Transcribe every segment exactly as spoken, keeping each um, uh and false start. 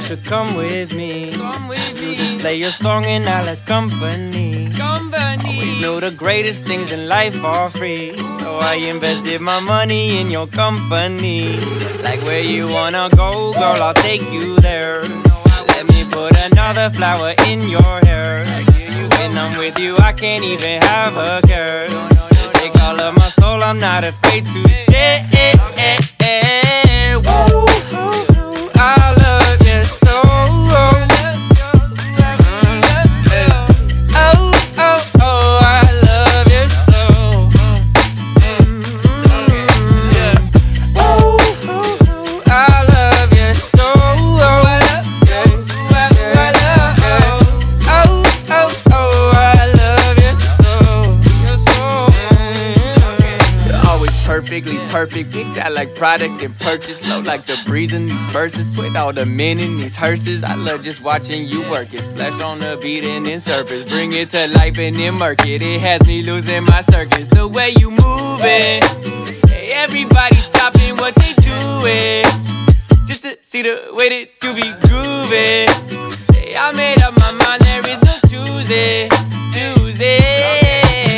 should come with me. Come with me. You just play your song and I'll accompany. Company. Always know the greatest things in life are free. So I invested my money in your company. Like where you wanna go, girl, I'll take you there. Let me put another flower in your hair. When I'm with you, I can't even have a care. Take all of my soul, I'm not afraid to share. Woo, I love you so. Oh, oh, oh, I love you so. Woo, I love you so. Perfectly perfect, picked out like product and purchase. Flow like the breeze in these verses. Put all the men in these hearses. I love just watching you work it. Splash on the beat and then surface. Bring it to life and then murk it. It has me losing my circus. The way you move it. Hey, everybody stopping what they doing. Just to see the way that you be grooving. Hey, I made up my mind, there is no choosing. Choosing.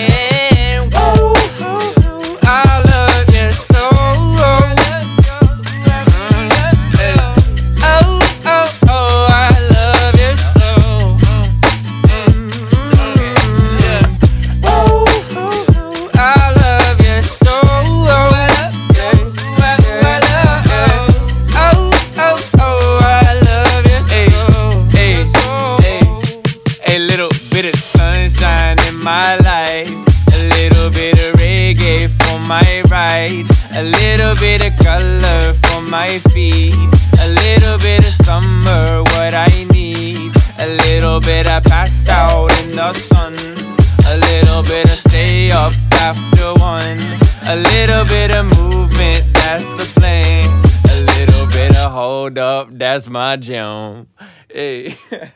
My life, a little bit of reggae for my ride, a little bit of color for my feet, a little bit of summer, what I need, a little bit of pass out in the sun, a little bit of stay up after one, a little bit of movement, that's the plan, a little bit of hold up, that's my jam. Hey.